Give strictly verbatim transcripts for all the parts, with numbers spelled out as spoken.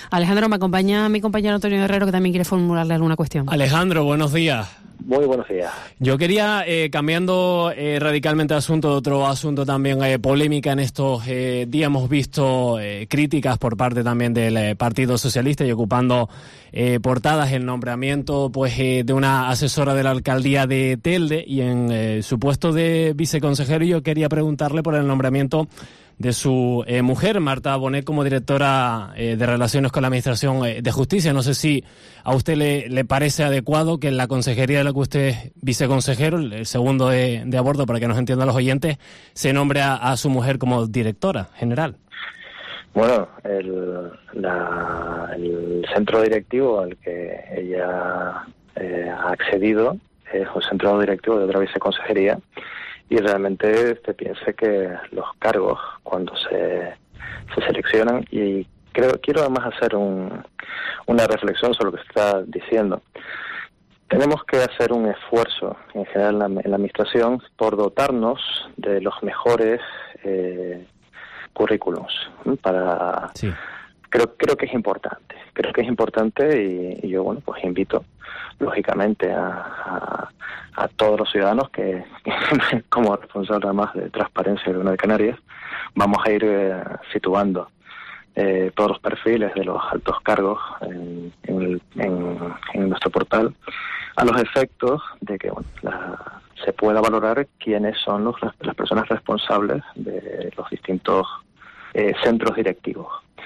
Alejandro, me acompaña mi compañero Antonio Guerrero, que también quiere formularle alguna cuestión. Alejandro, buenos días. Muy buenos días. Yo quería, eh, cambiando eh, radicalmente de asunto, otro asunto también eh, polémica en estos eh, días, hemos visto eh, críticas por parte también del eh, Partido Socialista y ocupando eh, portadas el nombramiento pues eh, de una asesora de la alcaldía de Telde, y en eh, su puesto de viceconsejero yo quería preguntarle por el nombramiento de su eh, mujer, Marta Bonet, como directora eh, de Relaciones con la Administración eh, de Justicia. No sé si a usted le, le parece adecuado que en la consejería de la que usted es viceconsejero, el, el segundo de, de aborto, para que nos entiendan los oyentes, se nombre a, a su mujer como directora general. Bueno, el, la, el centro directivo al que ella eh, ha accedido es un centro directivo de otra viceconsejería, y realmente te piense que los cargos, cuando se, se seleccionan, y creo quiero además hacer un, una reflexión sobre lo que está diciendo. Tenemos que hacer un esfuerzo en general en la, en la administración por dotarnos de los mejores eh, currículums para sí. creo creo que es importante creo que es importante y, y yo bueno pues invito lógicamente a, a, a todos los ciudadanos que, que como responsable además de transparencia de Gobierno de Canarias vamos a ir eh, situando eh, todos los perfiles de los altos cargos en, en, el, en, en nuestro portal, a los efectos de que bueno, la, se pueda valorar quiénes son los, las, las personas responsables de los distintos eh, centros directivos.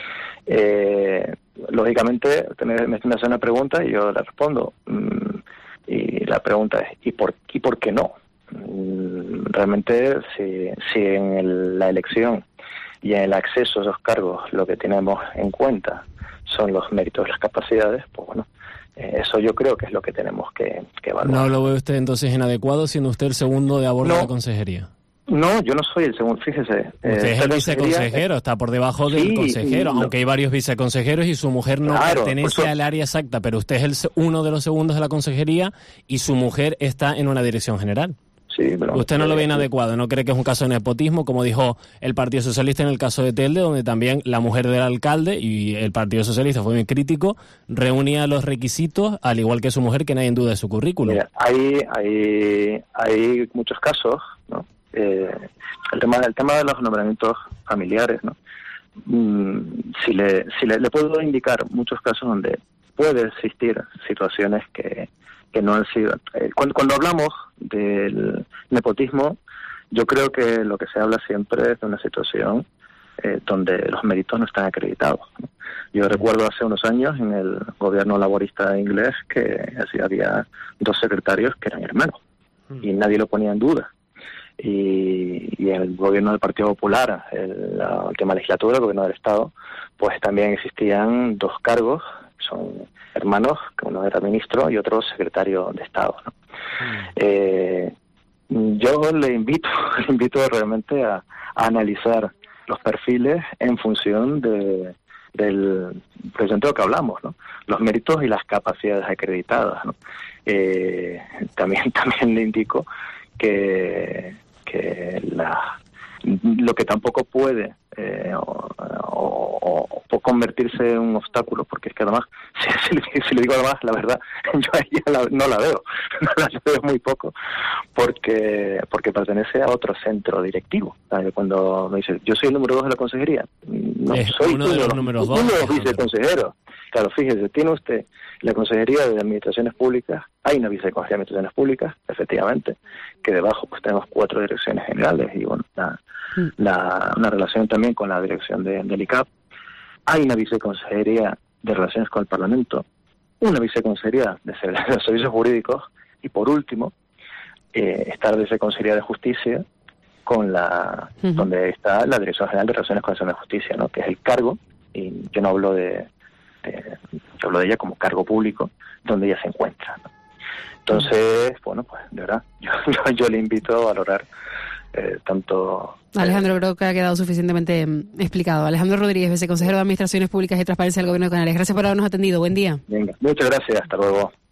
Eh, lógicamente me, me hacen una pregunta y yo la respondo, mm, y la pregunta es ¿y por, y por qué no? Mm, realmente si, si en el, la elección y en el acceso a esos cargos lo que tenemos en cuenta son los méritos y las capacidades, pues bueno, eh, eso yo creo que es lo que tenemos que, que evaluar. ¿No lo ve usted entonces inadecuado siendo usted el segundo de abordo no. de la consejería? No, yo no soy el segundo, fíjese. Usted eh, es el viceconsejero, está por debajo del sí, consejero, sí, aunque hay varios viceconsejeros y su mujer no claro, pertenece al área exacta, pero usted es el, uno de los segundos de la consejería y su mujer está en una dirección general. Sí, pero, usted no lo ve eh, inadecuado, ¿no cree que es un caso de nepotismo, como dijo el Partido Socialista en el caso de Telde, donde también la mujer del alcalde, y el Partido Socialista fue muy crítico, reunía los requisitos, al igual que su mujer, que nadie en duda de su currículum? Mira, hay, hay, hay muchos casos, ¿no? Eh, el tema el tema de los nombramientos familiares, ¿no? Mm, si le si le, le puedo indicar muchos casos donde puede existir situaciones que, que no han sido eh, cuando cuando hablamos del nepotismo, yo creo que lo que se habla siempre es de una situación eh, donde los méritos no están acreditados, ¿no? Yo recuerdo hace unos años en el gobierno laborista inglés que así había dos secretarios que eran hermanos y nadie lo ponía en duda. Y, y en el gobierno del Partido Popular, en la última legislatura, el gobierno del Estado, pues también existían dos cargos, son hermanos, que uno era ministro y otro secretario de Estado, ¿no? Mm. Eh, yo le invito, le invito realmente a, a analizar los perfiles en función de, del presente de lo que hablamos, ¿no? Los méritos y las capacidades acreditadas, ¿no? Eh, también, también le indico que que la, lo que tampoco puede eh, o, o, o convertirse en un obstáculo, porque es que además, si, si, le, si le digo además la verdad, yo a ella la, no la veo, no la veo muy poco, porque porque pertenece a otro centro directivo. Cuando me dice, yo soy el número dos de la consejería, no es soy uno de los números dos, uno de los viceconsejeros. Claro, fíjese, tiene usted la Consejería de Administraciones Públicas, hay una Viceconsejería de Administraciones Públicas, efectivamente, que debajo pues tenemos cuatro direcciones generales y bueno, la, mm. la, una relación también con la dirección de, del I C A P. Hay una Viceconsejería de Relaciones con el Parlamento, una Viceconsejería de, de Servicios Jurídicos y por último eh, está la Viceconsejería de Justicia, con la uh-huh. donde está la Dirección General de Relaciones con la Justicia, ¿no? Que es el cargo, y yo no hablo de Eh, yo hablo de ella como cargo público donde ella se encuentra, ¿no? Entonces, bueno, pues de verdad yo, yo, yo le invito a valorar eh, tanto... Alejandro, eh, creo que ha quedado suficientemente explicado. Alejandro Rodríguez, viceconsejero de Administraciones Públicas y Transparencia del Gobierno de Canarias. Gracias por habernos atendido. Buen día. Venga, muchas gracias. Hasta luego.